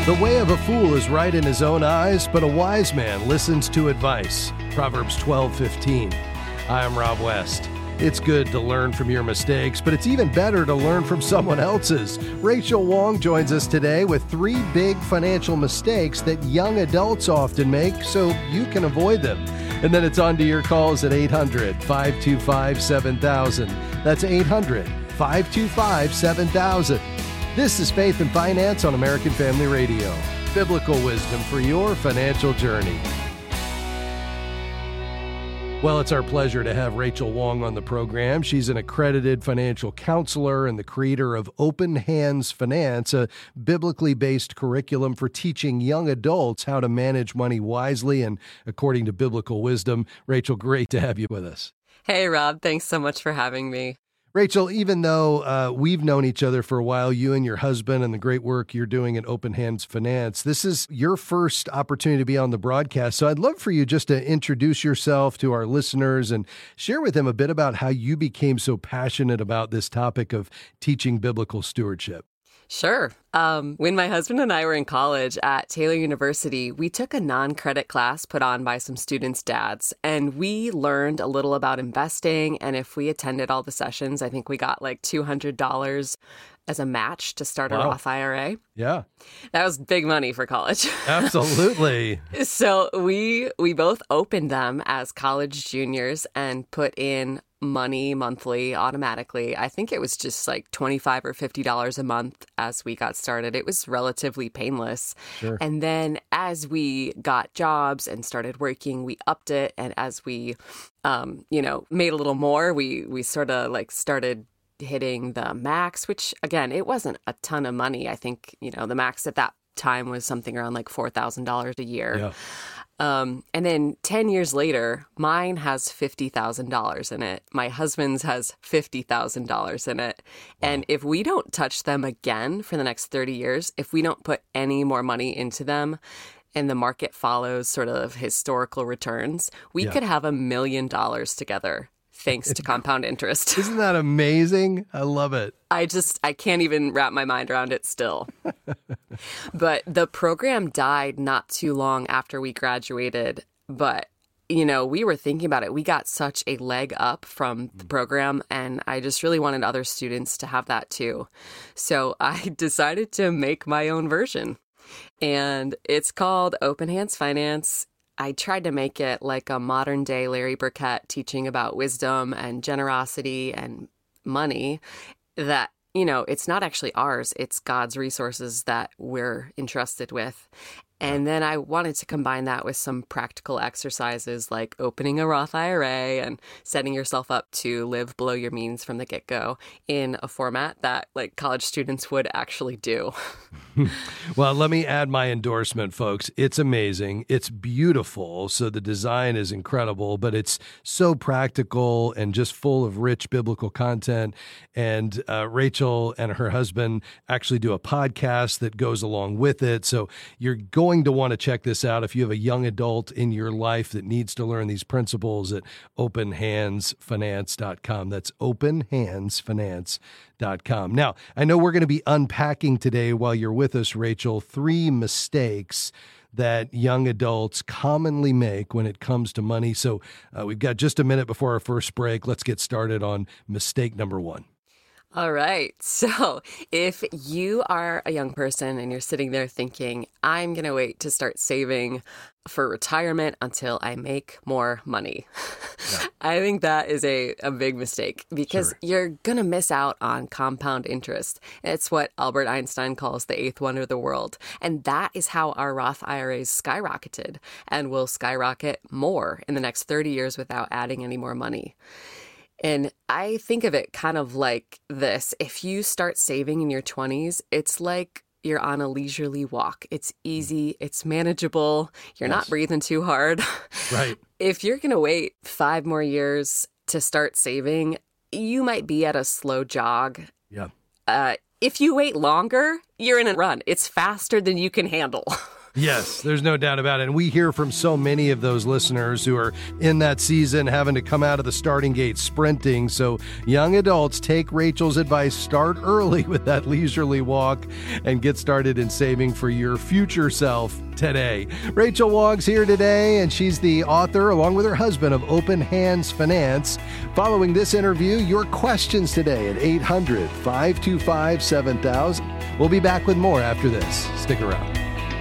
The way of a fool is right in his own eyes, but a wise man listens to advice. Proverbs 12:15. Hi, I'm Rob West. It's good to learn from your mistakes, but it's even better to learn from someone else's. Rachel Wong joins us today with 3 big financial mistakes that young adults often make so you can avoid them. And then it's on to your calls at 800-525-7000. That's 800-525-7000. This is Faith and Finance on American Family Radio. Biblical wisdom for your financial journey. Well, it's our pleasure to have Rachel Wong on the program. She's an accredited financial counselor and the creator of Open Hands Finance, a biblically based curriculum for teaching young adults how to manage money wisely and according to biblical wisdom. Rachel, great to have you with us. Hey, Rob. Thanks so much for having me. Rachel, even though we've known each other for a while, you and your husband and the great work you're doing at Open Hands Finance, this is your first opportunity to be on the broadcast. So I'd love for you just to introduce yourself to our listeners and share with them a bit about how you became so passionate about this topic of teaching biblical stewardship. Sure. When my husband and I were in college at Taylor University, we took a non-credit class put on by some students' dads, and we learned a little about investing. And if we attended all the sessions, I think we got like $200 as a match to start a Roth IRA. Yeah. That was big money for college. Absolutely. So we both opened them as college juniors and put in money monthly automatically. I think it was just like $25 or $50 a month as we got started. It was relatively painless. Sure. And then as we got jobs and started working, we upped it. And as we, made a little more, we sort of like started hitting the max, which again, it wasn't a ton of money. I think, the max at that time was something around like $4,000 a year. Yeah. And then 10 years later, mine has $50,000 in it. My husband's has $50,000 in it. Wow. And if we don't touch them again for the next 30 years, if we don't put any more money into them, and the market follows sort of historical returns, we could have $1 million together. Thanks to compound interest. Isn't that amazing? I love it. I can't even wrap my mind around it still. But the program died not too long after we graduated. But, we were thinking about it. We got such a leg up from the program, and I just really wanted other students to have that too. So I decided to make my own version. And it's called Open Hands Finance. I tried to make it like a modern day Larry Burkett teaching about wisdom and generosity and money that, it's not actually ours. It's God's resources that we're entrusted with. And then I wanted to combine that with some practical exercises like opening a Roth IRA and setting yourself up to live below your means from the get-go in a format that like college students would actually do. Well, let me add my endorsement, folks. It's amazing. It's beautiful. So the design is incredible, but it's so practical and just full of rich biblical content. And Rachel and her husband actually do a podcast that goes along with it. So you're going to want to check this out if you have a young adult in your life that needs to learn these principles at openhandsfinance.com. That's openhandsfinance.com. Now, I know we're going to be unpacking today while you're with us, Rachel, 3 mistakes that young adults commonly make when it comes to money. So we've got just a minute before our first break. Let's get started on mistake number 1. All right. So if you are a young person and you're sitting there thinking, I'm going to wait to start saving for retirement until I make more money, I think that is a big mistake because you're going to miss out on compound interest. It's what Albert Einstein calls the 8th wonder of the world. And that is how our Roth IRAs skyrocketed and will skyrocket more in the next 30 years without adding any more money. And I think of it kind of like this. If you start saving in your 20s, it's like you're on a leisurely walk. It's easy. It's manageable. You're not breathing too hard. Right. If you're going to wait 5 more years to start saving, you might be at a slow jog. Yeah. If you wait longer, you're in a run. It's faster than you can handle. Yes, there's no doubt about it. And we hear from so many of those listeners who are in that season having to come out of the starting gate sprinting. So young adults, take Rachel's advice, start early with that leisurely walk and get started in saving for your future self today. Rachel Wong's here today, and she's the author, along with her husband, of Open Hands Finance. Following this interview, your questions today at 800-525-7000. We'll be back with more after this. Stick around.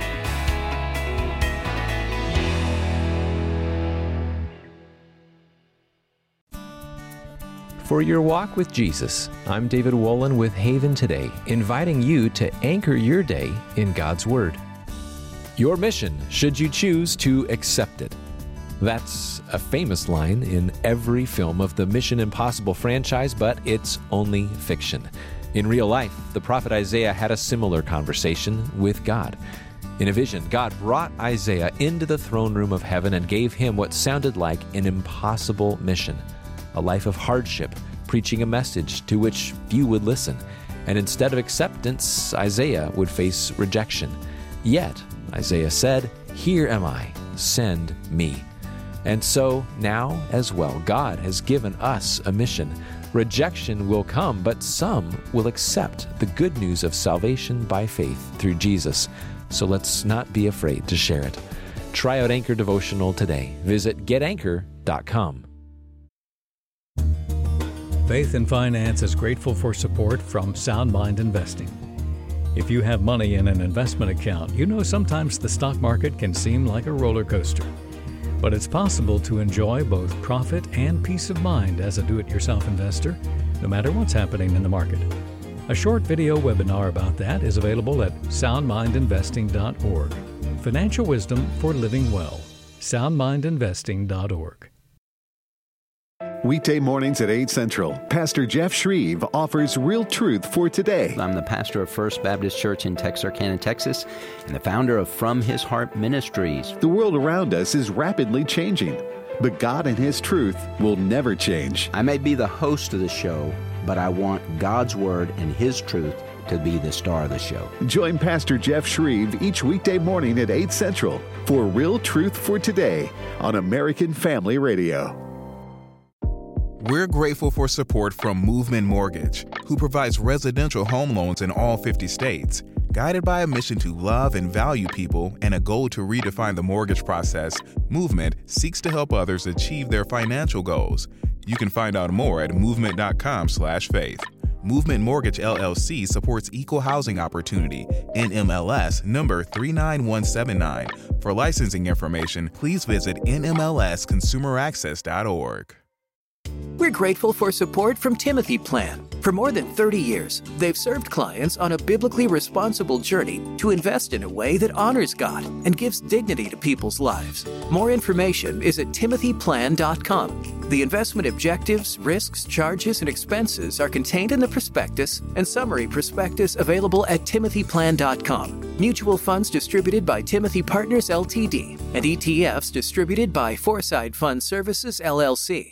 For your walk with Jesus, I'm David Wolin with Haven Today, inviting you to anchor your day in God's Word. Your mission, should you choose to accept it. That's a famous line in every film of the Mission Impossible franchise, but it's only fiction. In real life, the prophet Isaiah had a similar conversation with God. In a vision, God brought Isaiah into the throne room of heaven and gave him what sounded like an impossible mission. A life of hardship, preaching a message to which few would listen. And instead of acceptance, Isaiah would face rejection. Yet, Isaiah said, "Here am I, send me." And so, now as well, God has given us a mission. Rejection will come, but some will accept the good news of salvation by faith through Jesus. So let's not be afraid to share it. Try out Anchor Devotional today. Visit getanchor.com. Faith and Finance is grateful for support from Sound Mind Investing. If you have money in an investment account, you know sometimes the stock market can seem like a roller coaster. But it's possible to enjoy both profit and peace of mind as a do-it-yourself investor, no matter what's happening in the market. A short video webinar about that is available at soundmindinvesting.org. Financial wisdom for living well. soundmindinvesting.org. Weekday mornings at 8 Central, Pastor Jeff Shreve offers real truth for today. I'm the pastor of First Baptist Church in Texarkana, Texas, and the founder of From His Heart Ministries. The world around us is rapidly changing, but God and His truth will never change. I may be the host of the show, but I want God's Word and His truth to be the star of the show. Join Pastor Jeff Shreve each weekday morning at 8 Central for Real Truth for Today on American Family Radio. We're grateful for support from Movement Mortgage, who provides residential home loans in all 50 states. Guided by a mission to love and value people and a goal to redefine the mortgage process, Movement seeks to help others achieve their financial goals. You can find out more at movement.com/faith. Movement Mortgage LLC supports equal housing opportunity, NMLS number 39179. For licensing information, please visit nmlsconsumeraccess.org. We're grateful for support from Timothy Plan. For more than 30 years, they've served clients on a biblically responsible journey to invest in a way that honors God and gives dignity to people's lives. More information is at timothyplan.com. The investment objectives, risks, charges, and expenses are contained in the prospectus and summary prospectus available at timothyplan.com. Mutual funds distributed by Timothy Partners Ltd. and ETFs distributed by Foreside Fund Services LLC.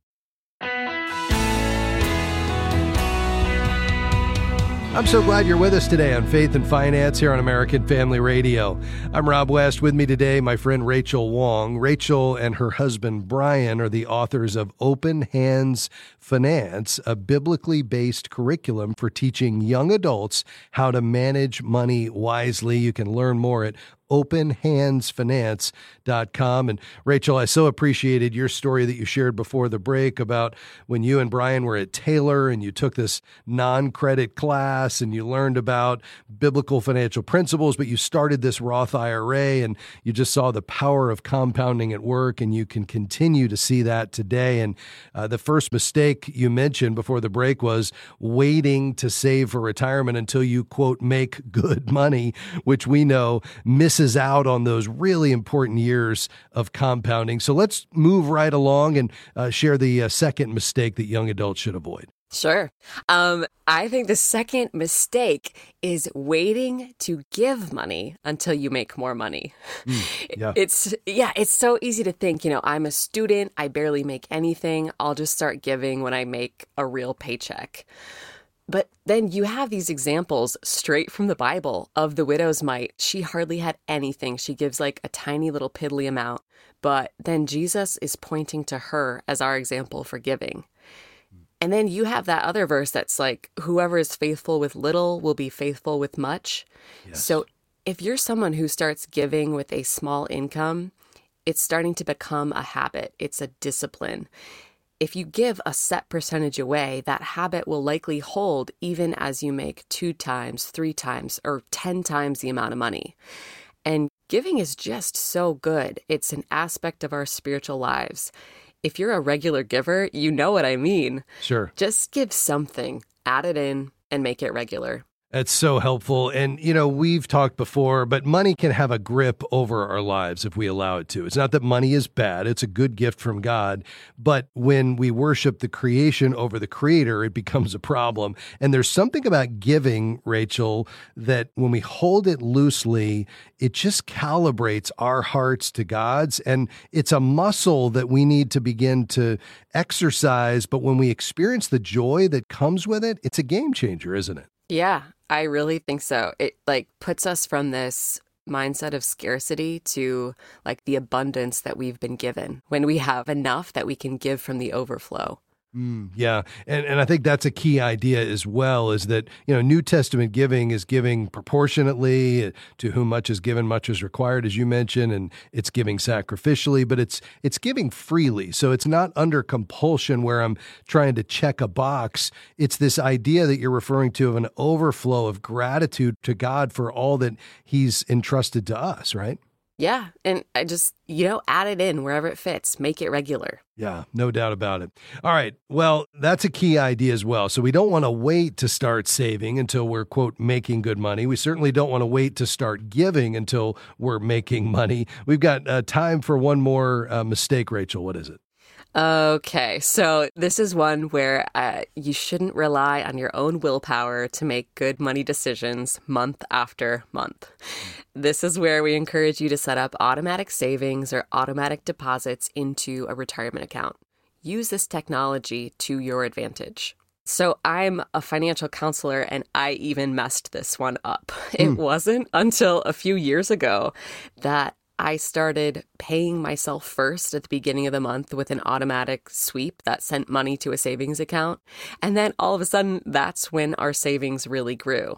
I'm so glad you're with us today on Faith and Finance here on American Family Radio. I'm Rob West. With me today, my friend Rachel Wong. Rachel and her husband Brian are the authors of Open Hands Finance, a biblically based curriculum for teaching young adults how to manage money wisely. You can learn more at openhandsfinance.com. And Rachel, I so appreciated your story that you shared before the break about when you and Brian were at Taylor and you took this non-credit class and you learned about biblical financial principles, but you started this Roth IRA and you just saw the power of compounding at work, and you can continue to see that today. And the first mistake you mentioned before the break was waiting to save for retirement until you, quote, make good money, which we know misses out on those really important years of compounding. So let's move right along and share the second mistake that young adults should avoid. Sure. I think the second mistake is waiting to give money until you make more money. It's so easy to think, I'm a student, I barely make anything, I'll just start giving when I make a real paycheck. But then you have these examples straight from the Bible of the widow's mite. She hardly had anything. She gives like a tiny little piddly amount. But then Jesus is pointing to her as our example for giving. And then you have that other verse that's like, whoever is faithful with little will be faithful with much. Yes. So if you're someone who starts giving with a small income, it's starting to become a habit. It's a discipline. If you give a set percentage away, that habit will likely hold even as you make 2 times, 3 times, or 10 times the amount of money. And giving is just so good. It's an aspect of our spiritual lives. If you're a regular giver, you know what I mean. Sure. Just give something, add it in, and make it regular. That's so helpful. And, we've talked before, but money can have a grip over our lives if we allow it to. It's not that money is bad. It's a good gift from God. But when we worship the creation over the creator, it becomes a problem. And there's something about giving, Rachel, that when we hold it loosely, it just calibrates our hearts to God's. And it's a muscle that we need to begin to exercise. But when we experience the joy that comes with it, it's a game changer, isn't it? Yeah, I really think so. It puts us from this mindset of scarcity to the abundance that we've been given when we have enough that we can give from the overflow. Yeah. And I think that's a key idea as well, is that, New Testament giving is giving proportionately. To whom much is given, much is required, as you mentioned, and it's giving sacrificially, but it's giving freely. So it's not under compulsion where I'm trying to check a box. It's this idea that you're referring to of an overflow of gratitude to God for all that he's entrusted to us, right? Yeah. And I just, add it in wherever it fits. Make it regular. Yeah, no doubt about it. All right. Well, that's a key idea as well. So we don't want to wait to start saving until we're, quote, making good money. We certainly don't want to wait to start giving until we're making money. We've got time for one more mistake, Rachel. What is it? Okay, so this is one where you shouldn't rely on your own willpower to make good money decisions month after month. This is where we encourage you to set up automatic savings or automatic deposits into a retirement account. Use this technology to your advantage. So I'm a financial counselor, and I even messed this one up. It wasn't until a few years ago that I started paying myself first at the beginning of the month with an automatic sweep that sent money to a savings account. And then all of a sudden, that's when our savings really grew.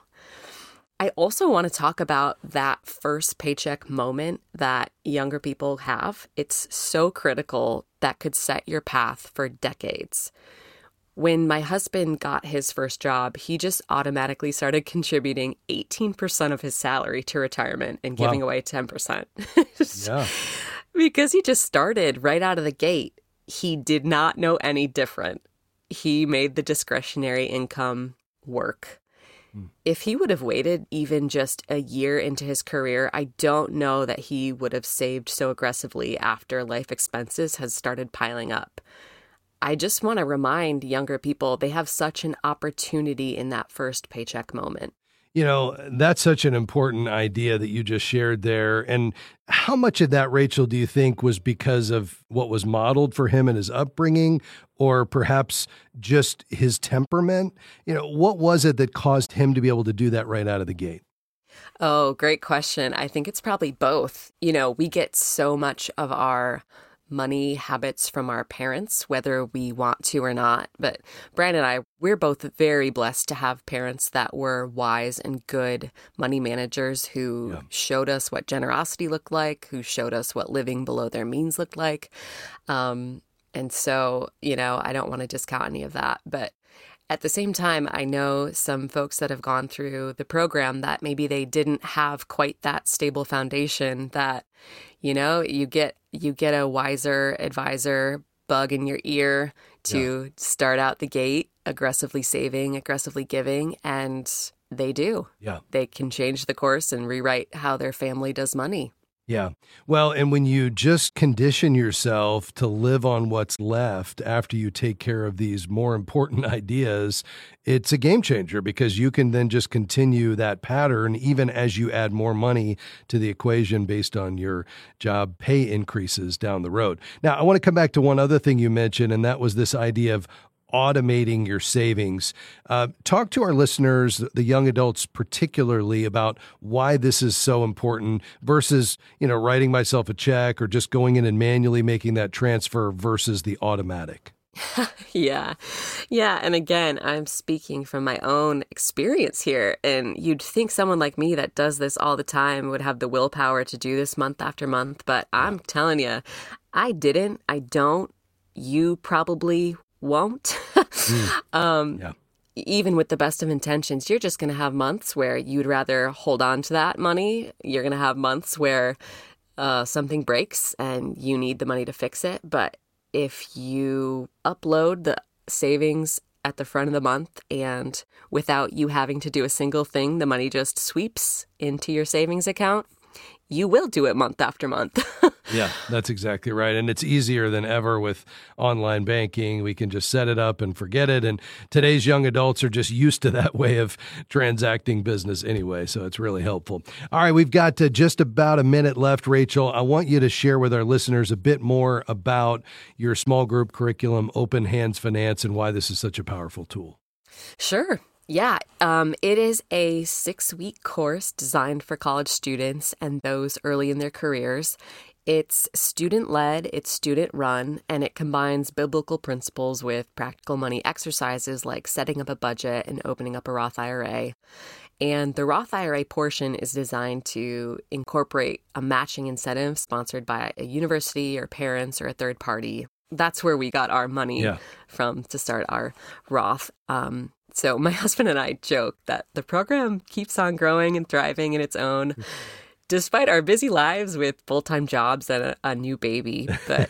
I also want to talk about that first paycheck moment that younger people have. It's so critical that could set your path for decades. When my husband got his first job, he just automatically started contributing 18% of his salary to retirement and giving away 10%. Yeah. Because he just started right out of the gate. He did not know any different. He made the discretionary income work. If he would have waited even just a year into his career, I don't know that he would have saved so aggressively after life expenses has started piling up. I just want to remind younger people they have such an opportunity in that first paycheck moment. That's such an important idea that you just shared there. And how much of that, Rachel, do you think was because of what was modeled for him in his upbringing, or perhaps just his temperament? What was it that caused him to be able to do that right out of the gate? Oh, great question. I think it's probably both. We get so much of our money habits from our parents, whether we want to or not. But Brandon and I, we're both very blessed to have parents that were wise and good money managers who showed us what generosity looked like, who showed us what living below their means looked like. And so, I don't want to discount any of that. But at the same time, I know some folks that have gone through the program that maybe they didn't have quite that stable foundation that, you get a wiser advisor bug in your ear to start out the gate aggressively saving, aggressively giving, and they do. Yeah. They can change the course and rewrite how their family does money. Yeah. Well, and when you just condition yourself to live on what's left after you take care of these more important ideas, it's a game changer, because you can then just continue that pattern even as you add more money to the equation based on your job pay increases down the road. Now, I want to come back to one other thing you mentioned, and that was this idea of automating your savings. Talk to our listeners, the young adults particularly, about why this is so important versus, writing myself a check or just going in and manually making that transfer versus the automatic. Yeah. And again, I'm speaking from my own experience here. And you'd think someone like me that does this all the time would have the willpower to do this month after month. But I'm telling you, I didn't. I don't. You probably won't. Even with the best of intentions, you're just going to have months where you'd rather hold on to that money. You're going to have months where something breaks and you need the money to fix it. But if you upload the savings at the front of the month and without you having to do a single thing, the money just sweeps into your savings account, you will do it month after month. Yeah, that's exactly right. And it's easier than ever with online banking. We can just set it up and forget it. And today's young adults are just used to that way of transacting business anyway. So it's really helpful. All right, we've got just about a minute left, Rachel. I want you to share with our listeners a bit more about your small group curriculum, Open Hands Finance, and why this is such a powerful tool. Sure. Yeah, it is a 6-week course designed for college students and those early in their careers. It's student-led, it's student-run, and it combines biblical principles with practical money exercises like setting up a budget and opening up a Roth IRA. And the Roth IRA portion is designed to incorporate a matching incentive sponsored by a university or parents or a third party. That's where we got our money from to start our Roth. So my husband and I joke that the program keeps on growing and thriving in its own, despite our busy lives with full-time jobs and a new baby. But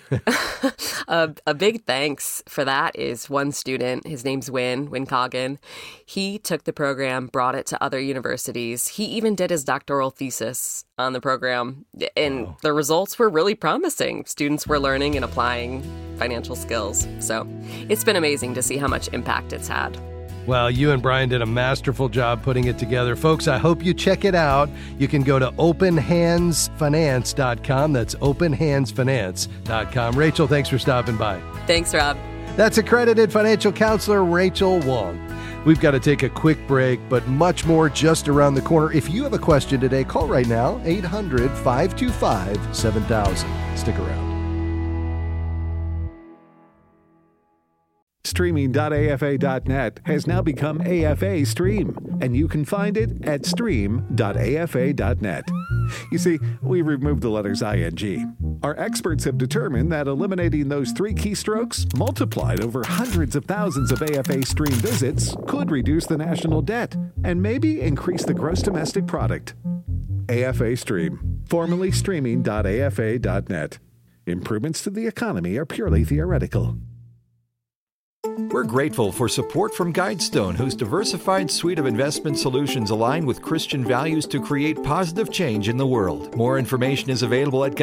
a big thanks for that is one student. His name's Win Coggin. He took the program, brought it to other universities. He even did his doctoral thesis on the program, and the results were really promising. Students were learning and applying financial skills. So it's been amazing to see how much impact it's had. Well, you and Brian did a masterful job putting it together. Folks, I hope you check it out. You can go to openhandsfinance.com. That's openhandsfinance.com. Rachel, thanks for stopping by. Thanks, Rob. That's accredited financial counselor Rachel Wong. We've got to take a quick break, but much more just around the corner. If you have a question today, call right now, 800-525-7000. Stick around. Streaming.afa.net has now become AFA Stream, and you can find it at stream.afa.net. You see, we removed the letters ing. Our experts have determined that eliminating those 3 keystrokes, multiplied over hundreds of thousands of AFA Stream visits, could reduce the national debt and maybe increase the gross domestic product. AFA Stream, formerly streaming.afa.net. Improvements to the economy are purely theoretical. We're grateful for support from Guidestone, whose diversified suite of investment solutions align with Christian values to create positive change in the world. More information is available at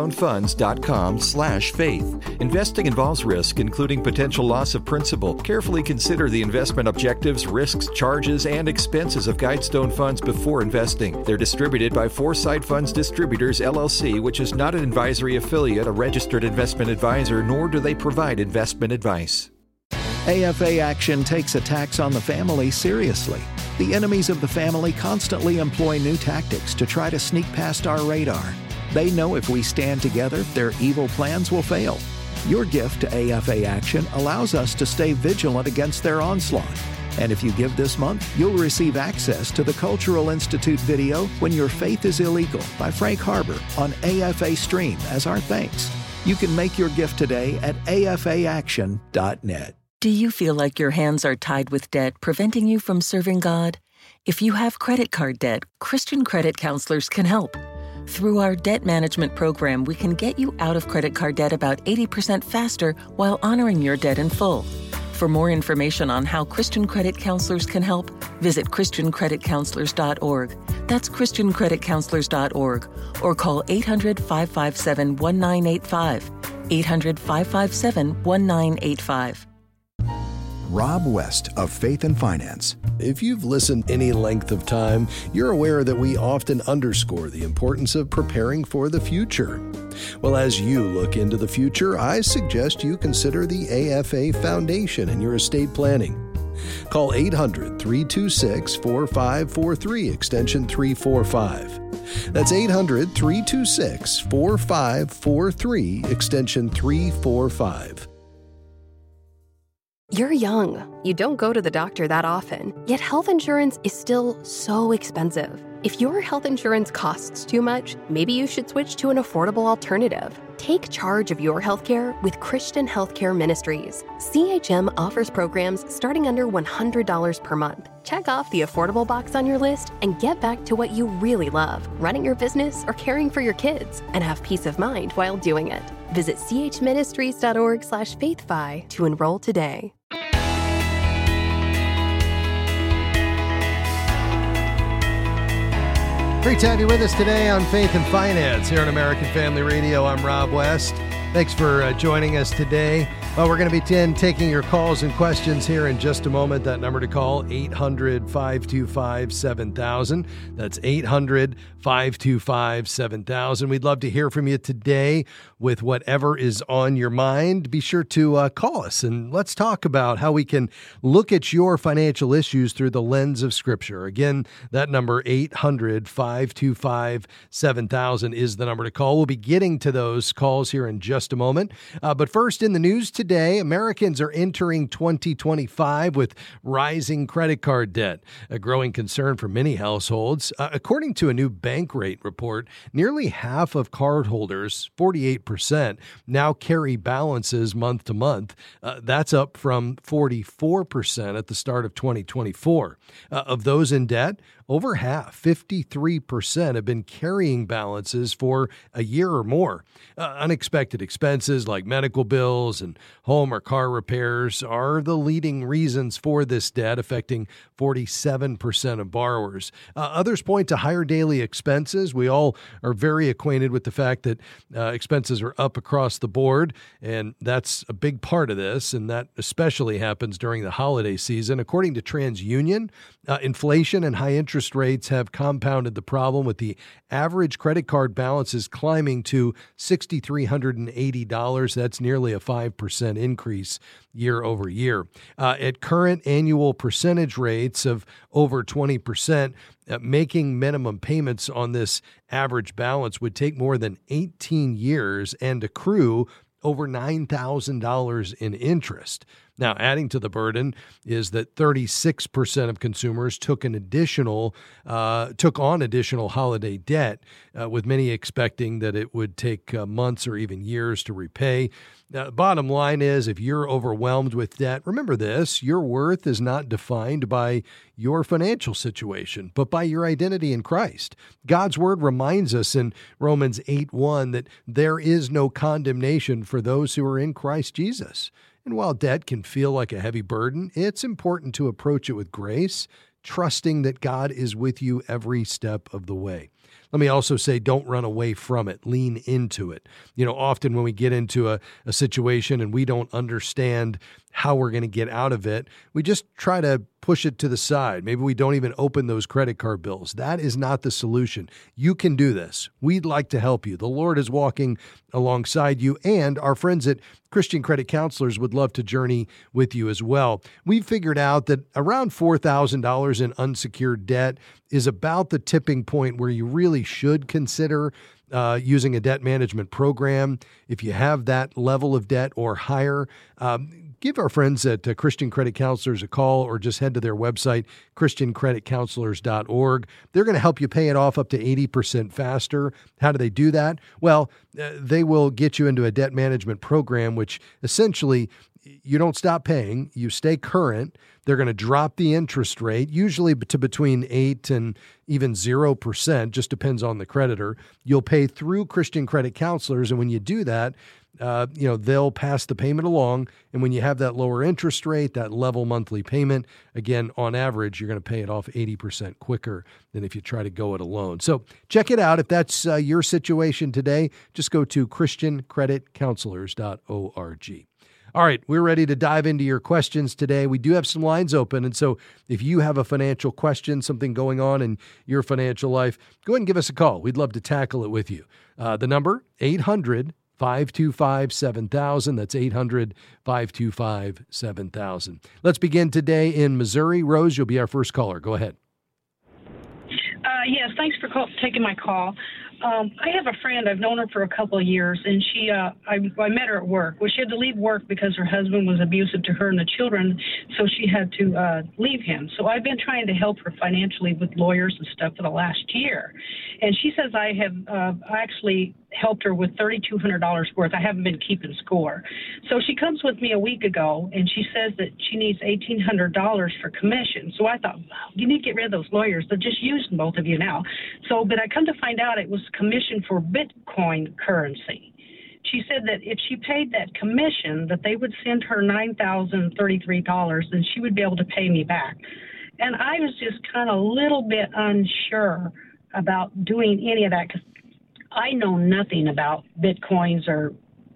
guidestonefunds.com/faith. Investing involves risk, including potential loss of principal. Carefully consider the investment objectives, risks, charges, and expenses of Guidestone Funds before investing. They're distributed by Foresight Funds Distributors, LLC, which is not an advisory affiliate, a registered investment advisor, nor do they provide investment advice. AFA Action takes attacks on the family seriously. The enemies of the family constantly employ new tactics to try to sneak past our radar. They know if we stand together, their evil plans will fail. Your gift to AFA Action allows us to stay vigilant against their onslaught. And if you give this month, you'll receive access to the Cultural Institute video, When Your Faith is Illegal, by Frank Harbor on AFA Stream as our thanks. You can make your gift today at afaaction.net. Do you feel like your hands are tied with debt, preventing you from serving God? If you have credit card debt, Christian Credit Counselors can help. Through our debt management program, we can get you out of credit card debt about 80% faster while honoring your debt in full. For more information on how Christian Credit Counselors can help, visit ChristianCreditCounselors.org. That's ChristianCreditCounselors.org, or call 800-557-1985. 800-557-1985. Rob West of Faith and Finance. If you've listened any length of time, you're aware that we often underscore the importance of preparing for the future. Well, as you look into the future, I suggest you consider the AFA Foundation in your estate planning. Call 800-326-4543, extension 345. That's 800-326-4543, extension 345. You're young. You don't go to the doctor that often, yet health insurance is still so expensive. If your health insurance costs too much, maybe you should switch to an affordable alternative. Take charge of your healthcare with Christian Healthcare Ministries. CHM offers programs starting under $100 per month. Check off the affordable box on your list and get back to what you really love, running your business or caring for your kids, and have peace of mind while doing it. Visit chministries.org/faithfi to enroll today. Great to have you with us today on Faith and Finance here on American Family Radio. I'm Rob West. Thanks for joining us today. We're going to be taking your calls and questions here in just a moment. That number to call, 800-525-7000. That's 800-525-7000. We'd love to hear from you today with whatever is on your mind. Be sure to call us and let's talk about how we can look at your financial issues through the lens of Scripture. Again, that number, 800-525-7000 is the number to call. We'll be getting to those calls here in just a moment. But first, in the news today, Americans are entering 2025 with rising credit card debt, a growing concern for many households. According to a new Bankrate report, nearly half of cardholders, 48%, now carry balances month to month. That's up from 44% at the start of 2024. Of those in debt, over half, 53%, have been carrying balances for a year or more. Unexpected expenses like medical bills and home or car repairs are the leading reasons for this debt, affecting 47% of borrowers. Others point to higher daily expenses. We all are very acquainted with the fact that expenses are up across the board, and that's a big part of this, and that especially happens during the holiday season. According to TransUnion, inflation and high interest rates have compounded the problem, with the average credit card balances climbing to $6,380. That's nearly a 5% increase year over year. At current annual percentage rates of over 20%, making minimum payments on this average balance would take more than 18 years and accrue over $9,000 in interest. Now, adding to the burden is that 36% of consumers took on additional holiday debt, with many expecting that it would take months or even years to repay. Bottom line is, if you're overwhelmed with debt, remember this: your worth is not defined by your financial situation, but by your identity in Christ. God's word reminds us in Romans 8:1 that there is no condemnation for those who are in Christ Jesus. And while debt can feel like a heavy burden, it's important to approach it with grace, trusting that God is with you every step of the way. Let me also say, don't run away from it. Lean into it. Often when we get into a situation and we don't understand how we're going to get out of it, we just try to push it to the side. Maybe we don't even open those credit card bills. That is not the solution. You can do this. We'd like to help you. The Lord is walking alongside you, and our friends at Christian Credit Counselors would love to journey with you as well. We've figured out that around $4,000 in unsecured debt is about the tipping point where you really should consider using a debt management program. If you have that level of debt or higher, give our friends at Christian Credit Counselors a call, or just head to their website, christiancreditcounselors.org. They're going to help you pay it off up to 80% faster. How do they do that? Well, they will get you into a debt management program, which essentially you don't stop paying, you stay current. They're going to drop the interest rate, usually to between 8 and even 0%, just depends on the creditor. You'll pay through Christian Credit Counselors, and when you do that, they'll pass the payment along. And when you have that lower interest rate, that level monthly payment, again, on average, you're going to pay it off 80% quicker than if you try to go it alone. So check it out. If that's your situation today, just go to christiancreditcounselors.org. All right, we're ready to dive into your questions today. We do have some lines open, and so if you have a financial question, something going on in your financial life, go ahead and give us a call. We'd love to tackle it with you. The number, 800-525-7000. That's 800-525-7000. Let's begin today in Missouri. Rose, you'll be our first caller. Go ahead. Yes, thanks for taking my call. I have a friend. I've known her for a couple of years, and I met her at work. Well, she had to leave work because her husband was abusive to her and the children, so she had to leave him. So I've been trying to help her financially with lawyers and stuff for the last year. And she says I have actually helped her with $3,200 worth. I haven't been keeping score. So she comes with me a week ago, and she says that she needs $1,800 for commission. So I thought, you need to get rid of those lawyers. They're just using both of you now. But I come to find out it was commission for Bitcoin currency. She said that if she paid that commission, that they would send her $9,033, and she would be able to pay me back. And I was just kind of a little bit unsure about doing any of that because I know nothing about Bitcoins or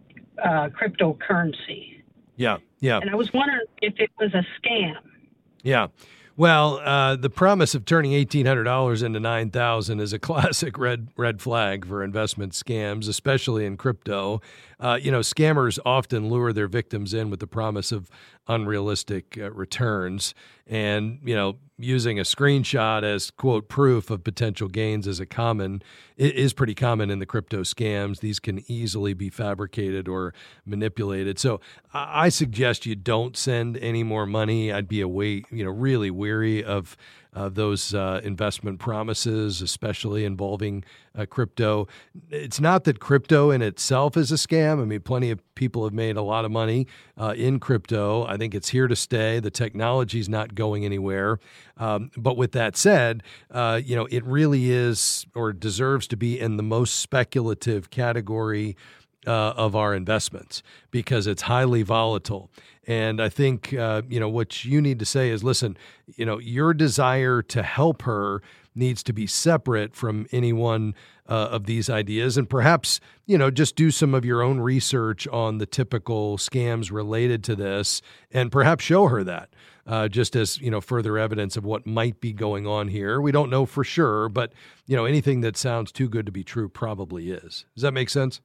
cryptocurrency. Yeah. And I was wondering if it was a scam. Yeah. Well, the promise of turning $1,800 into $9,000 is a classic red flag for investment scams, especially in crypto. Scammers often lure their victims in with the promise of unrealistic returns. And, using a screenshot as, quote, proof of potential gains is pretty common in the crypto scams. These can easily be fabricated or manipulated. So I suggest you don't send any more money. I'd be really weary of those investment promises, especially involving crypto. It's not that crypto in itself is a scam. I mean, plenty of people have made a lot of money in crypto. I think it's here to stay. The technology's not going anywhere. But with that said, it really is or deserves to be in the most speculative category of our investments because it's highly volatile. And I think, what you need to say is, listen, your desire to help her needs to be separate from any one of these ideas. And perhaps, just do some of your own research on the typical scams related to this and perhaps show her that just as, further evidence of what might be going on here. We don't know for sure, but, anything that sounds too good to be true probably is. Does that make sense?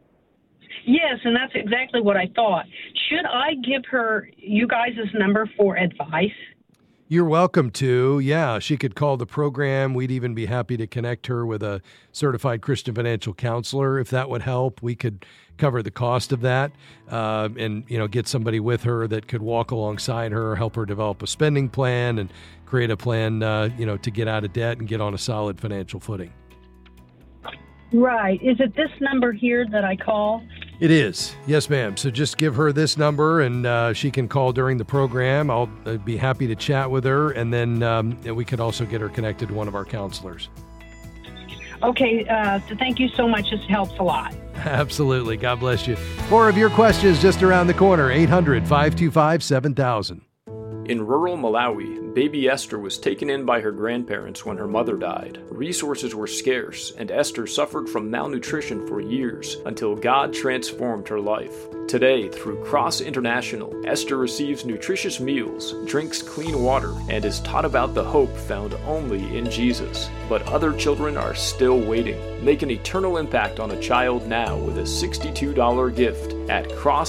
Yes, and that's exactly what I thought. Should I give her you guys' number for advice? You're welcome to. Yeah, she could call the program. We'd even be happy to connect her with a certified Christian financial counselor if that would help. We could cover the cost of that and, get somebody with her that could walk alongside her, help her develop a spending plan and create a plan, to get out of debt and get on a solid financial footing. Right. Is it this number here that I call? It is. Yes, ma'am. So just give her this number and she can call during the program. I'll be happy to chat with her. And then we could also get her connected to one of our counselors. Okay. Thank you so much. This helps a lot. Absolutely. God bless you. More of your questions just around the corner. 800-525-7000. In rural Malawi, baby Esther was taken in by her grandparents when her mother died. Resources were scarce, and Esther suffered from malnutrition for years until God transformed her life. Today, through Cross International, Esther receives nutritious meals, drinks clean water, and is taught about the hope found only in Jesus. But other children are still waiting. Make an eternal impact on a child now with a $62 gift at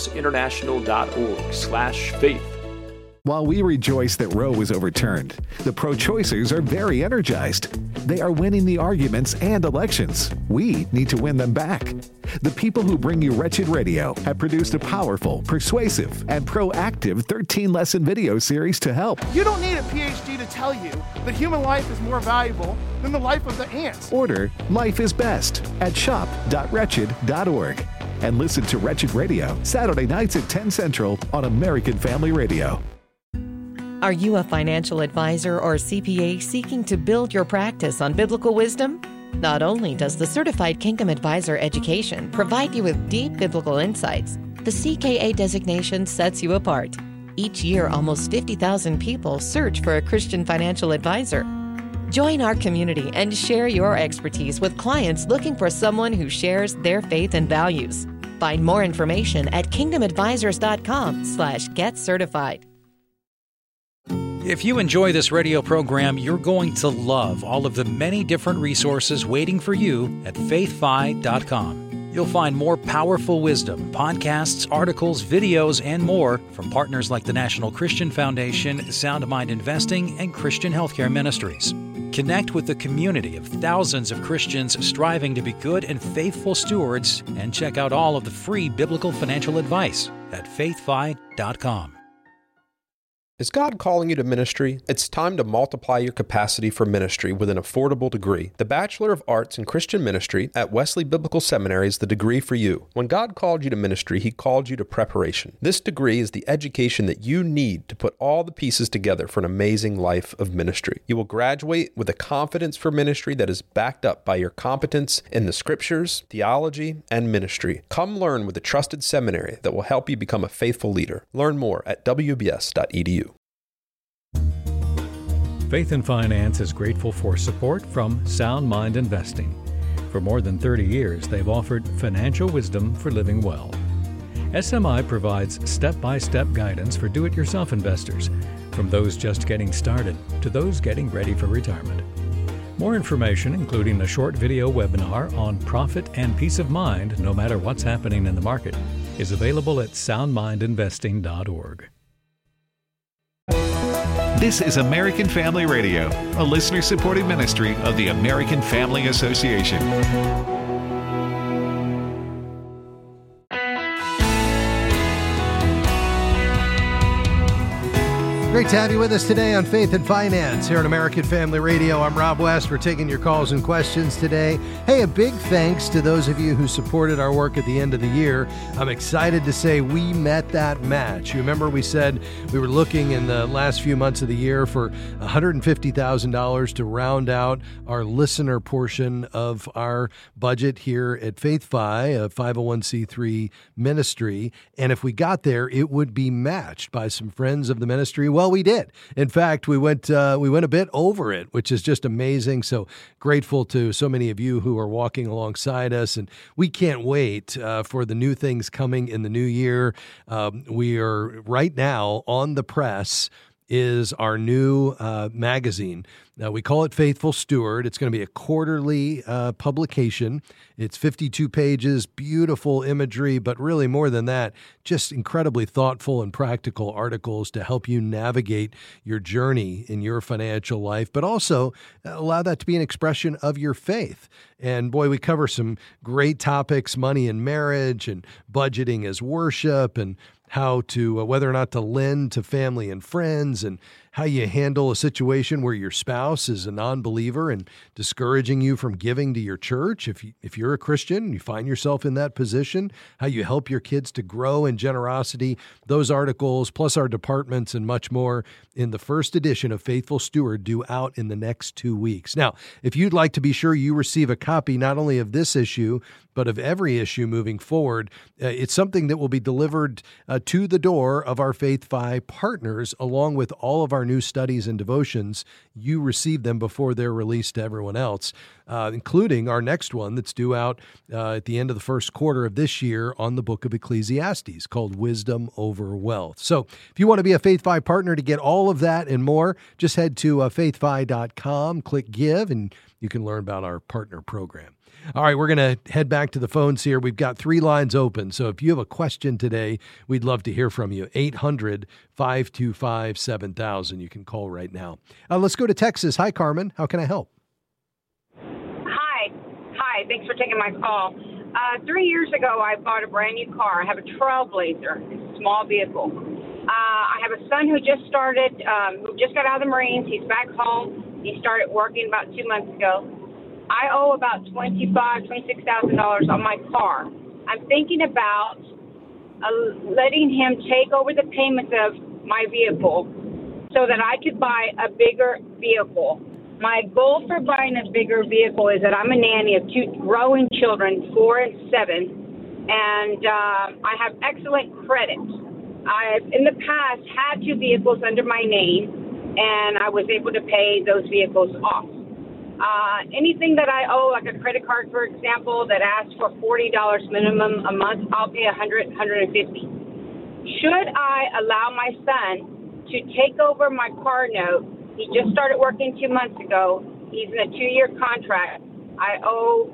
crossinternational.org/faith. While we rejoice that Roe was overturned, the pro-choicers are very energized. They are winning the arguments and elections. We need to win them back. The people who bring you Wretched Radio have produced a powerful, persuasive, and proactive 13-lesson video series to help. You don't need a PhD to tell you that human life is more valuable than the life of the ants. Order Life is Best at shop.wretched.org. And listen to Wretched Radio Saturday nights at 10 Central on American Family Radio. Are you a financial advisor or CPA seeking to build your practice on biblical wisdom? Not only does the Certified Kingdom Advisor education provide you with deep biblical insights, the CKA designation sets you apart. Each year, almost 50,000 people search for a Christian financial advisor. Join our community and share your expertise with clients looking for someone who shares their faith and values. Find more information at kingdomadvisors.com/getcertified. If you enjoy this radio program, you're going to love all of the many different resources waiting for you at faithfi.com. You'll find more powerful wisdom, podcasts, articles, videos, and more from partners like the National Christian Foundation, Sound Mind Investing, and Christian Healthcare Ministries. Connect with the community of thousands of Christians striving to be good and faithful stewards, and check out all of the free biblical financial advice at faithfi.com. Is God calling you to ministry? It's time to multiply your capacity for ministry with an affordable degree. The Bachelor of Arts in Christian Ministry at Wesley Biblical Seminary is the degree for you. When God called you to ministry, He called you to preparation. This degree is the education that you need to put all the pieces together for an amazing life of ministry. You will graduate with a confidence for ministry that is backed up by your competence in the scriptures, theology, and ministry. Come learn with a trusted seminary that will help you become a faithful leader. Learn more at wbs.edu. Faith and Finance is grateful for support from Sound Mind Investing. For more than 30 years, they've offered financial wisdom for living well. SMI provides step-by-step guidance for do-it-yourself investors, from those just getting started to those getting ready for retirement. More information, including a short video webinar on profit and peace of mind no matter what's happening in the market, is available at soundmindinvesting.org. This is American Family Radio, a listener-supported ministry of the American Family Association. Great to have you with us today on Faith and Finance here on American Family Radio. I'm Rob West. We're taking your calls and questions today. Hey, a big thanks to those of you who supported our work at the end of the year. I'm excited to say we met that match. You remember we said we were looking in the last few months of the year for $150,000 to round out our listener portion of our budget here at FaithFi, a 501c3 ministry. And if we got there, it would be matched by some friends of the ministry. Well, we did. In fact, we went a bit over it, which is just amazing. So grateful to so many of you who are walking alongside us, and we can't wait for the new things coming in the new year. We are right now on the press is our new magazine. Now, we call it Faithful Steward. It's going to be a quarterly publication. It's 52 pages, beautiful imagery, but really more than that, just incredibly thoughtful and practical articles to help you navigate your journey in your financial life, but also allow that to be an expression of your faith. And boy, we cover some great topics, money and marriage and budgeting as worship, and how to, whether or not to lend to family and friends, and how you handle a situation where your spouse is a non-believer and discouraging you from giving to your church. If you're a Christian and you find yourself in that position, how you help your kids to grow in generosity. Those articles, plus our departments and much more in the first edition of Faithful Steward, due out in the next 2 weeks. Now, if you'd like to be sure you receive a copy not only of this issue, but of every issue moving forward, it's something that will be delivered to the door of our FaithFi partners, along with all of our new studies and devotions. You receive them before they're released to everyone else, including our next one that's due out at the end of the first quarter of this year on the book of Ecclesiastes, called Wisdom Over Wealth. So if you want to be a FaithFi partner to get all of that and more, just head to faithfi.com, click Give, and you can learn about our partner program. All right, we're going to head back to the phones here. We've got 3 lines open, so if you have a question today, we'd love to hear from you. 800-525-7000. You can call right now. Let's go to Texas. Hi, Carmen. How can I help? Hi. Thanks for taking my call. 3 years ago, I bought a brand new car. I have a Trailblazer, a small vehicle. I have a son who just got out of the Marines. He's back home. He started working about 2 months ago. I owe about $26,000 on my car. I'm thinking about letting him take over the payments of my vehicle so that I could buy a bigger vehicle. My goal for buying a bigger vehicle is that I'm a nanny of 2 growing children, 4 and 7, and I have excellent credit. I've, in the past, had 2 vehicles under my name, and I was able to pay those vehicles off. Anything that I owe, like a credit card, for example, that asks for $40 minimum a month, I'll pay $100, $150. Should I allow my son to take over my car note? He just started working 2 months ago. He's in a 2-year contract. I owe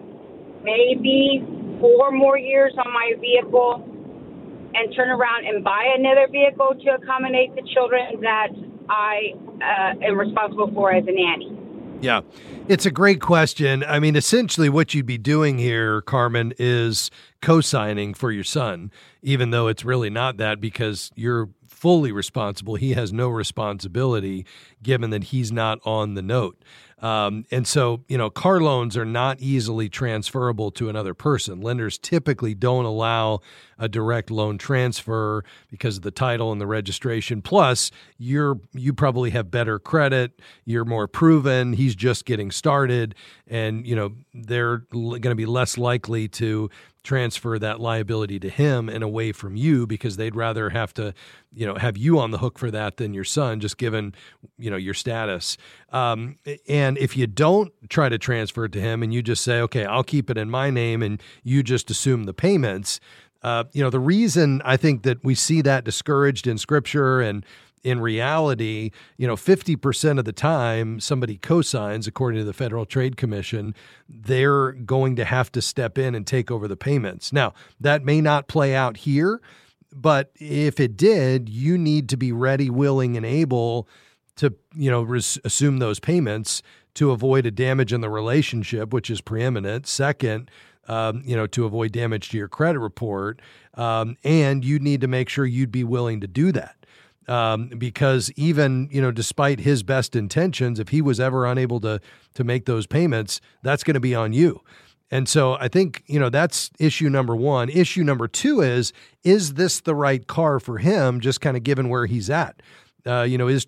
maybe 4 more years on my vehicle, and turn around and buy another vehicle to accommodate the children that I am responsible for as a nanny. Yeah, it's a great question. I mean, essentially what you'd be doing here, Carmen, is co-signing for your son, even though it's really not that, because you're fully responsible. He has no responsibility given that he's not on the note. And so, car loans are not easily transferable to another person. Lenders typically don't allow a direct loan transfer because of the title and the registration. Plus, you probably have better credit. You're more proven. He's just getting started. And, they're going to be less likely to transfer that liability to him and away from you because they'd rather have to, have you on the hook for that than your son, just given, your status. And if you don't try to transfer it to him and you just say, okay, I'll keep it in my name and you just assume the payments, the reason I think that we see that discouraged in Scripture and in reality, 50% of the time somebody co-signs, according to the Federal Trade Commission, they're going to have to step in and take over the payments. Now, that may not play out here, but if it did, you need to be ready, willing, and able to, assume those payments to avoid a damage in the relationship, which is preeminent. Second, to avoid damage to your credit report. And you need to make sure you'd be willing to do that. Because even, despite his best intentions, if he was ever unable to make those payments, that's going to be on you. And so I think, that's issue number one. Issue number two is this the right car for him, just kind of given where he's at? Is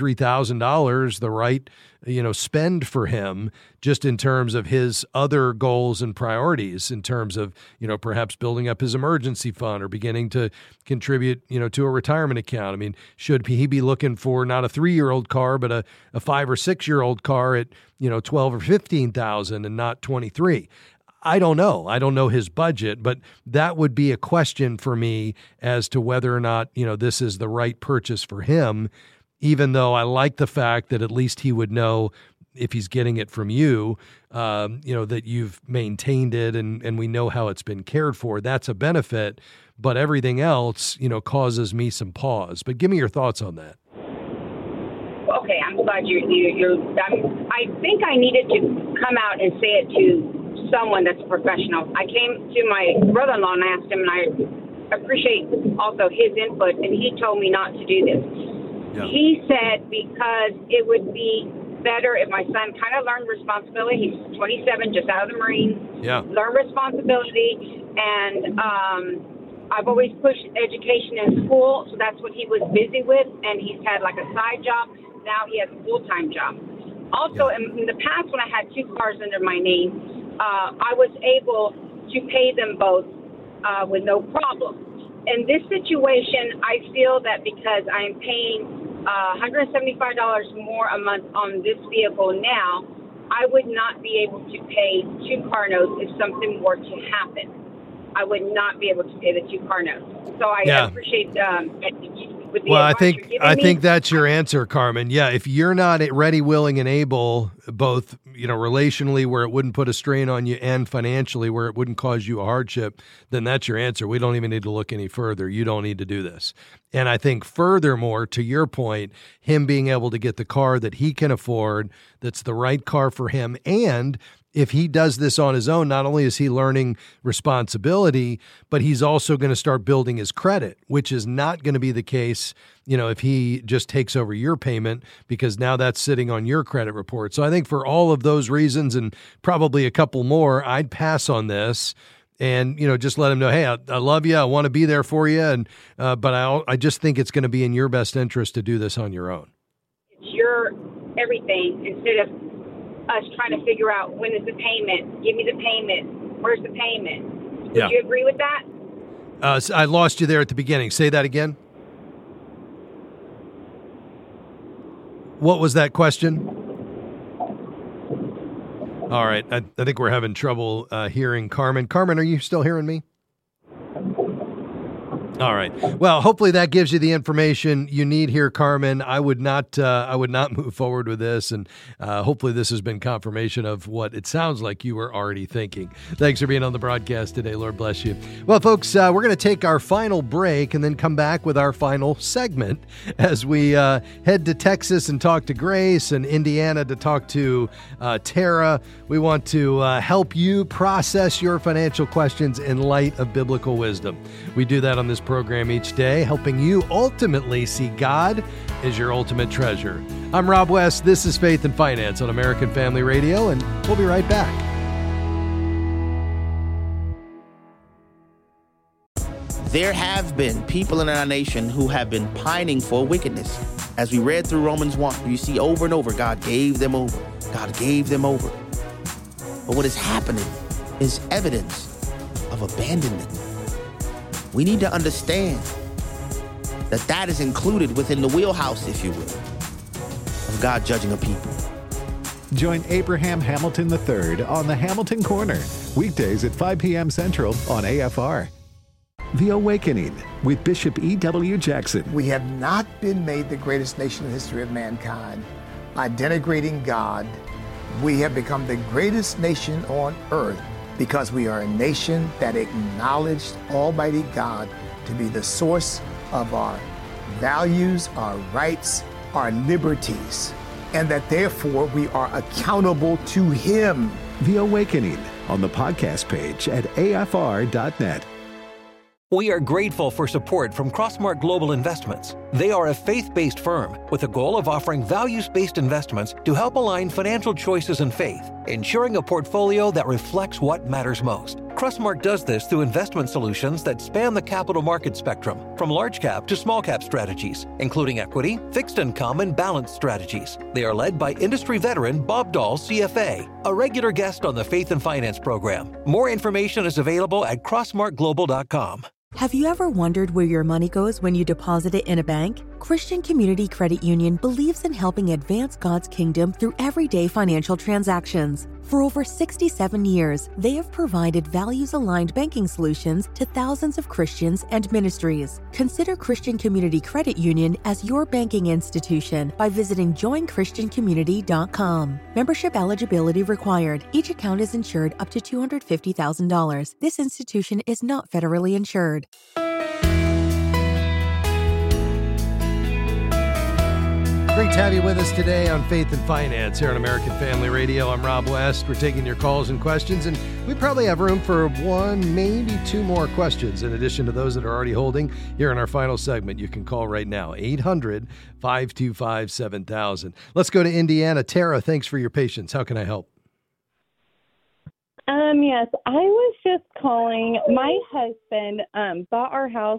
$23,000 the right, spend for him just in terms of his other goals and priorities in terms of, perhaps building up his emergency fund or beginning to contribute, to a retirement account? I mean, should he be looking for not a 3-year-old car, but a 5 or 6-year-old car at, 12 or 15,000 and not 23? I don't know. I don't know his budget, but that would be a question for me as to whether or not, this is the right purchase for him, even though I like the fact that at least he would know if he's getting it from you, that you've maintained it and we know how it's been cared for. That's a benefit, but everything else, causes me some pause. But give me your thoughts on that. Okay, I'm glad I think I needed to come out and say it to someone that's a professional. I came to my brother-in-law and asked him, and I appreciate also his input, and he told me not to do this. Yeah. He said because it would be better if my son kind of learned responsibility. He's 27, just out of the Marines. Yeah. Learn responsibility, and I've always pushed education in school, so that's what he was busy with, and he's had like a side job. Now he has a full-time job. Also, in the past when I had 2 cars under my name, I was able to pay them both with no problem. In this situation, I feel that because I'm paying $175 more a month on this vehicle now, I would not be able to pay 2 car notes if something were to happen. I would not be able to pay the 2 car notes. So I appreciate with the I advice think that's your answer, Carmen. Yeah, if you're not ready, willing, and able, both relationally where it wouldn't put a strain on you and financially where it wouldn't cause you a hardship, then that's your answer. We don't even need to look any further. You don't need to do this. And I think furthermore, to your point, him being able to get the car that he can afford, that's the right car for him, and if he does this on his own, not only is he learning responsibility, but he's also going to start building his credit, which is not going to be the case, if he just takes over your payment, because now that's sitting on your credit report. So I think for all of those reasons and probably a couple more, I'd pass on this and, just let him know, hey, I love you. I want to be there for you. And, but I just think it's going to be in your best interest to do this on your own. It's your everything instead of us trying to figure out when is the payment, give me the payment, where's the payment. Would you agree with that? So I lost you there at the beginning. Say that again. What was that question? All right. I think we're having trouble hearing Carmen. Carmen, are you still hearing me? All right. Well, hopefully that gives you the information you need here, Carmen. I would not move forward with this, and hopefully this has been confirmation of what it sounds like you were already thinking. Thanks for being on the broadcast today. Lord bless you. Well, folks, we're going to take our final break and then come back with our final segment as we head to Texas and talk to Grace, and Indiana to talk to Tara. We want to help you process your financial questions in light of biblical wisdom. We do that on this program each day, helping you ultimately see God as your ultimate treasure. I'm Rob West. This is Faith and Finance on American Family Radio, and we'll be right back. There have been people in our nation who have been pining for wickedness. As we read through Romans 1, you see over and over, God gave them over. God gave them over. But what is happening is evidence of abandonment. We need to understand that that is included within the wheelhouse, if you will, of God judging a people. Join Abraham Hamilton III on the Hamilton Corner, weekdays at 5 p.m. Central on AFR. The Awakening with Bishop E.W. Jackson. We have not been made the greatest nation in the history of mankind by denigrating God. We have become the greatest nation on earth because we are a nation that acknowledged Almighty God to be the source of our values, our rights, our liberties, and that therefore we are accountable to Him. The Awakening on the podcast page at afr.net. We are grateful for support from Crossmark Global Investments. They are a faith-based firm with a goal of offering values-based investments to help align financial choices and faith, ensuring a portfolio that reflects what matters most. Crossmark does this through investment solutions that span the capital market spectrum, from large cap to small cap strategies, including equity, fixed income, and balanced strategies. They are led by industry veteran Bob Dahl, CFA, a regular guest on the Faith and Finance program. More information is available at crossmarkglobal.com. Have you ever wondered where your money goes when you deposit it in a bank? Christian Community Credit Union believes in helping advance God's kingdom through everyday financial transactions. For over 67 years, they have provided values-aligned banking solutions to thousands of Christians and ministries. Consider Christian Community Credit Union as your banking institution by visiting joinchristiancommunity.com. Membership eligibility required. Each account is insured up to $250,000. This institution is not federally insured. Great to have you with us today on Faith and Finance here on American Family Radio. I'm Rob West. We're taking your calls and questions, and we probably have room for one, maybe two more questions in addition to those that are already holding here in our final segment. You can call right now, 800-525-7000. Let's go to Indiana. Tara, thanks for your patience. How can I help? Yes, I was just calling. My husband bought our house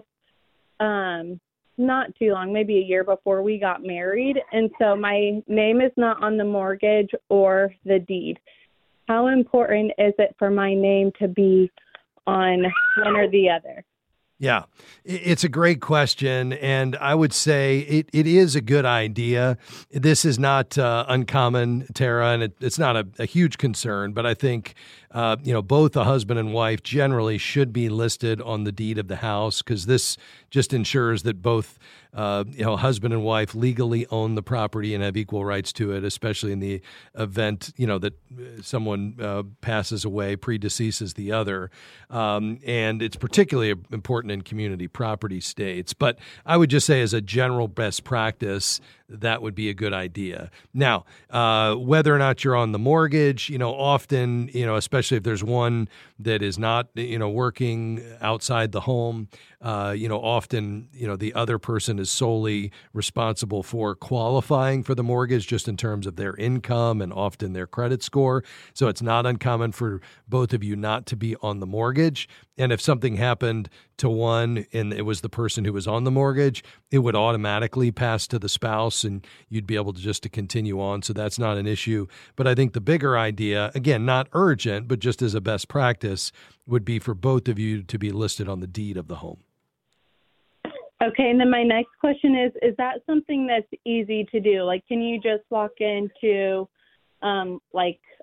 not too long, maybe a year before we got married, and so my name is not on the mortgage or the deed. How important is it for my name to be on one or the other? Yeah, it's a great question, and I would say it is a good idea. This is not uncommon, Tara, and it's not a huge concern, but I think both the husband and wife generally should be listed on the deed of the house, because this just ensures that both husband and wife legally own the property and have equal rights to it, especially in the event that someone passes away, predeceases the other, and it's particularly important in community property states. But I would just say, as a general best practice, that would be a good idea. Now, whether or not you're on the mortgage, often, especially if there's one that is not, working outside the home, often, the other person is solely responsible for qualifying for the mortgage, just in terms of their income and often their credit score. So it's not uncommon for both of you not to be on the mortgage. And if something happened to one and it was the person who was on the mortgage, it would automatically pass to the spouse and you'd be able to continue on. So that's not an issue. But I think the bigger idea, again, not urgent, but just as a best practice, would be for both of you to be listed on the deed of the home. Okay, and then my next question is that something that's easy to do? Like, can you just walk into,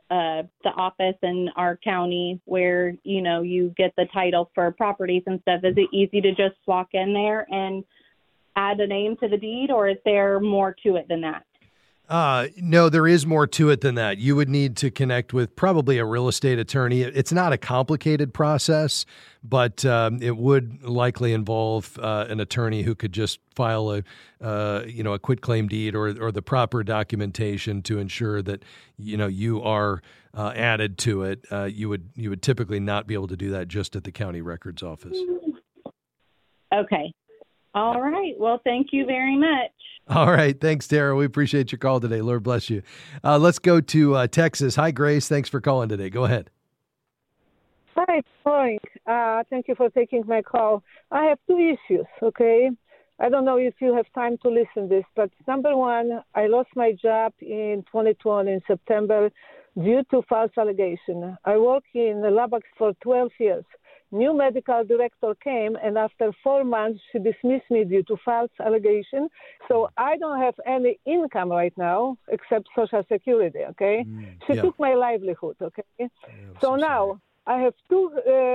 the office in our county where, you get the title for properties and stuff. Is it easy to just walk in there and add a name to the deed, or is there more to it than that? No, there is more to it than that. You would need to connect with probably a real estate attorney. It's not a complicated process, but it would likely involve an attorney who could just file a quitclaim deed or the proper documentation to ensure that you are added to it. You would typically not be able to do that just at the county records office. Okay. All right. Well, thank you very much. All right. Thanks, Tara. We appreciate your call today. Lord bless you. Let's go to Texas. Hi, Grace. Thanks for calling today. Go ahead. Hi, Frank. Thank you for taking my call. I have two issues, okay? I don't know if you have time to listen to this, but number one, I lost my job in 2020 in September due to false allegation. I worked in the Lubbock for 12 years. New medical director came, and after 4 months, she dismissed me due to false allegation. So I don't have any income right now except Social Security, okay? She took my livelihood, okay? So now I have two...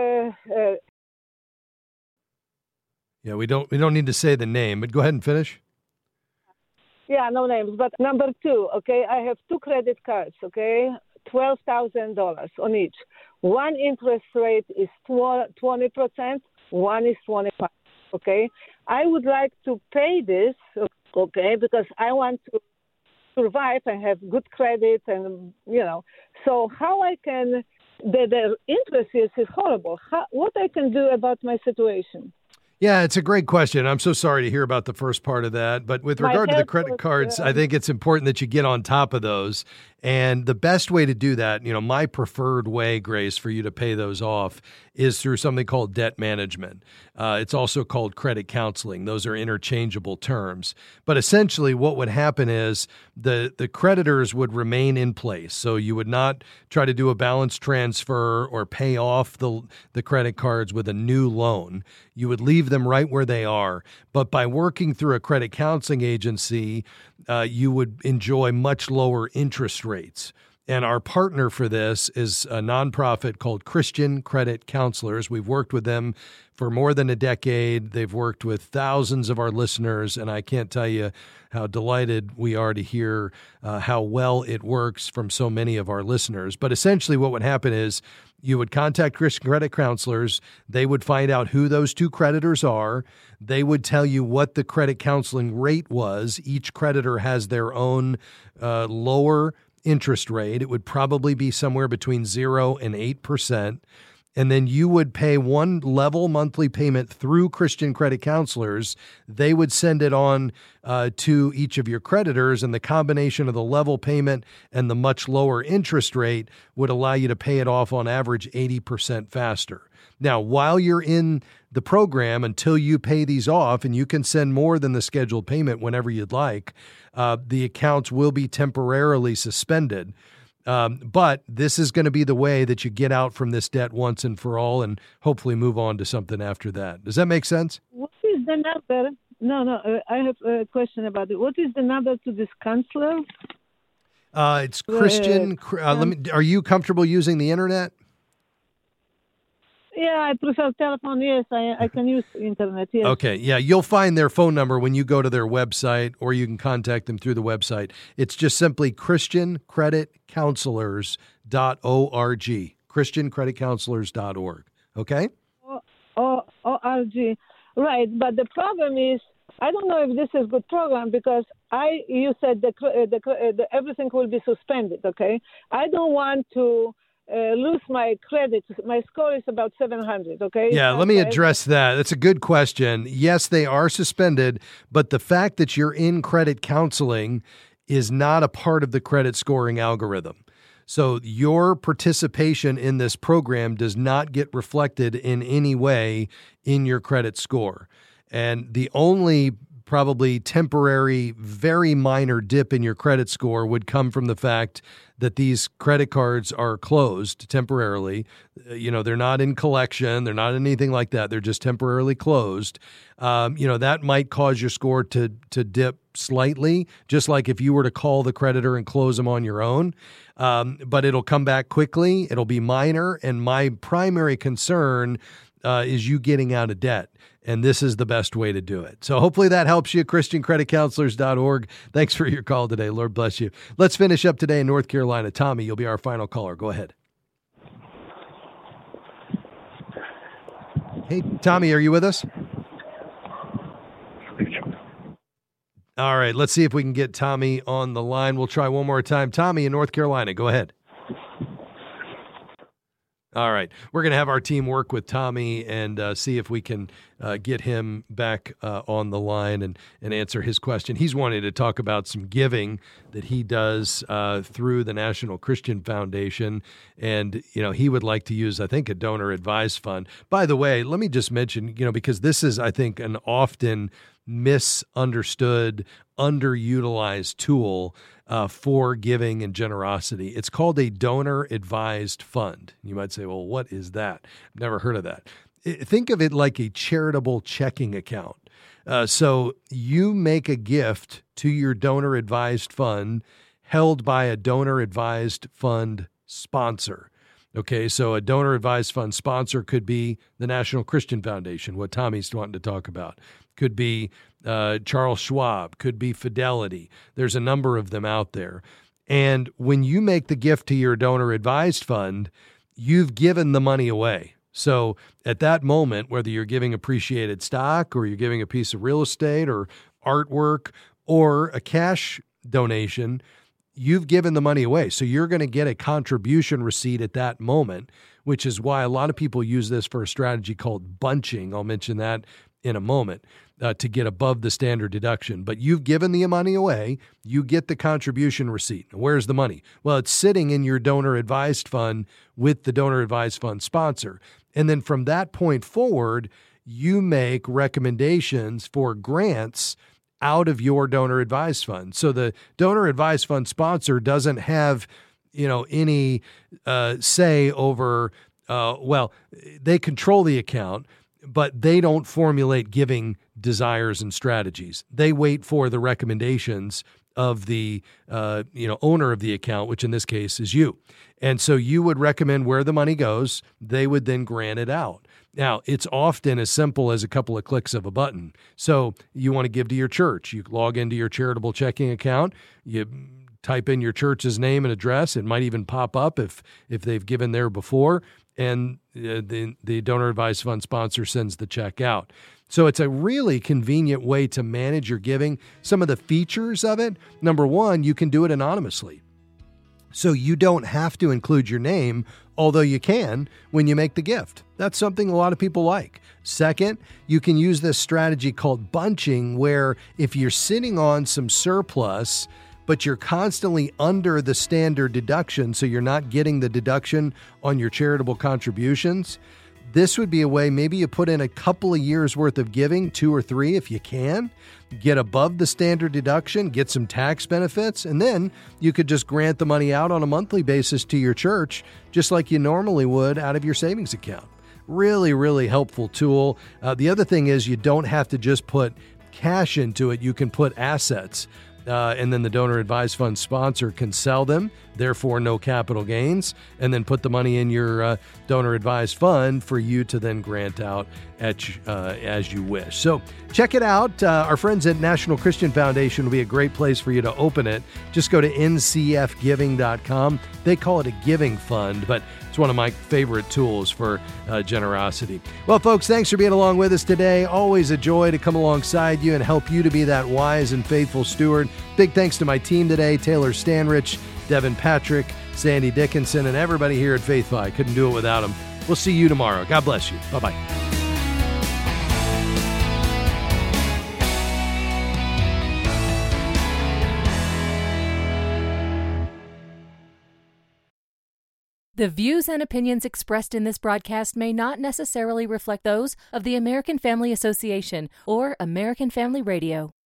Yeah, we don't need to say the name, but go ahead and finish. Yeah, no names. But number two, okay, I have two credit cards, okay? $12,000 on each. One interest rate is 20%, one is 25%, okay? I would like to pay this, okay, because I want to survive and have good credit and, So how I can, the interest is horrible. What I can do about my situation? Yeah, it's a great question. I'm so sorry to hear about the first part of that. But with regard to the credit cards, I think it's important that you get on top of those. And the best way to do that, my preferred way, Grace, for you to pay those off is through something called debt management. It's also called credit counseling. Those are interchangeable terms. But essentially what would happen is the creditors would remain in place. So you would not try to do a balance transfer or pay off the credit cards with a new loan. You would leave them right where they are. But by working through a credit counseling agency, you would enjoy much lower interest rates. And our partner for this is a nonprofit called Christian Credit Counselors. We've worked with them for more than a decade. They've worked with thousands of our listeners, and I can't tell you how delighted we are to hear how well it works from so many of our listeners. But essentially what would happen is you would contact Christian Credit Counselors. They would find out who those two creditors are. They would tell you what the credit counseling rate was. Each creditor has their own lower interest rate. It would probably be somewhere between 0 and 8%. And then you would pay one level monthly payment through Christian Credit Counselors. They would send it on to each of your creditors, and the combination of the level payment and the much lower interest rate would allow you to pay it off on average 80% faster. Now, while you're in the program, until you pay these off, and you can send more than the scheduled payment whenever you'd like, the accounts will be temporarily suspended. But this is going to be the way that you get out from this debt once and for all and hopefully move on to something after that. Does that make sense? What is the number? No, I have a question about it. What is the number to this counselor? It's Christian. Are you comfortable using the internet? Yeah, I prefer telephone. Yes, I can use internet. Yes. Okay. Yeah, you'll find their phone number when you go to their website, or you can contact them through the website. It's just simply ChristianCreditCounselors.org. ChristianCreditCounselors.org. Okay? O-R-G. Right, but the problem is, I don't know if this is a good program because you said everything will be suspended. Okay, I don't want to lose my credit. My score is about 700. Okay. Yeah, let me address that. That's a good question. Yes, they are suspended, but the fact that you're in credit counseling is not a part of the credit scoring algorithm. So your participation in this program does not get reflected in any way in your credit score. And the only probably temporary, very minor dip in your credit score would come from the fact that these credit cards are closed temporarily. They're not in collection. They're not anything like that. They're just temporarily closed. That might cause your score to dip slightly, just like if you were to call the creditor and close them on your own. But it'll come back quickly. It'll be minor. And my primary concern is you getting out of debt. And this is the best way to do it. So hopefully that helps you. ChristianCreditCounselors.org. Thanks for your call today. Lord bless you. Let's finish up today in North Carolina. Tommy, you'll be our final caller. Go ahead. Hey, Tommy, are you with us? All right, let's see if we can get Tommy on the line. We'll try one more time. Tommy in North Carolina, go ahead. All right, we're going to have our team work with Tommy and see if we can get him back on the line and answer his question. He's wanting to talk about some giving that he does through the National Christian Foundation, and he would like to use, I think, a donor advised fund. By the way, let me just mention, because this is, I think, an often misunderstood, underutilized tool for giving and generosity. It's called a donor advised fund. You might say, well, what is that? I've never heard of that. Think of it like a charitable checking account. So you make a gift to your donor advised fund held by a donor advised fund sponsor. Okay, so a donor advised fund sponsor could be the National Christian Foundation, what Tommy's wanting to talk about. Could be Charles Schwab, could be Fidelity. There's a number of them out there. And when you make the gift to your donor advised fund, you've given the money away. So at that moment, whether you're giving appreciated stock or you're giving a piece of real estate or artwork or a cash donation, you've given the money away. So you're going to get a contribution receipt at that moment, which is why a lot of people use this for a strategy called bunching. I'll mention that in a moment, to get above the standard deduction. But you've given the money away, you get the contribution receipt. Where's the money? Well, it's sitting in your donor advised fund with the donor advised fund sponsor. And then from that point forward, you make recommendations for grants out of your donor advised fund. So the donor advised fund sponsor doesn't have, any say over, they control the account, but they don't formulate giving desires and strategies. They wait for the recommendations of the owner of the account, which in this case is you. And so you would recommend where the money goes. They would then grant it out. Now, it's often as simple as a couple of clicks of a button. So you want to give to your church. You log into your charitable checking account. You type in your church's name and address. It might even pop up if they've given there before. And the donor advised fund sponsor sends the check out. So it's a really convenient way to manage your giving. Some of the features of it, number one, you can do it anonymously. So you don't have to include your name, although you can when you make the gift. That's something a lot of people like. Second, you can use this strategy called bunching, where if you're sitting on some surplus, but you're constantly under the standard deduction, so you're not getting the deduction on your charitable contributions, this would be a way, maybe you put in a couple of years worth of giving, 2 or 3 if you can, get above the standard deduction, get some tax benefits, and then you could just grant the money out on a monthly basis to your church, just like you normally would out of your savings account. Really, really helpful tool. The other thing is you don't have to just put cash into it. You can put assets. And then the donor advised fund sponsor can sell them, therefore no capital gains, and then put the money in your donor advised fund for you to then grant out as you wish. So check it out. Our friends at National Christian Foundation will be a great place for you to open it. Just go to ncfgiving.com. They call it a giving fund, but it's one of my favorite tools for generosity. Well, folks, thanks for being along with us today. Always a joy to come alongside you and help you to be that wise and faithful steward. Big thanks to my team today, Taylor Stanrich, Devin Patrick, Sandy Dickinson, and everybody here at FaithFi. Couldn't do it without them. We'll see you tomorrow. God bless you. Bye-bye. The views and opinions expressed in this broadcast may not necessarily reflect those of the American Family Association or American Family Radio.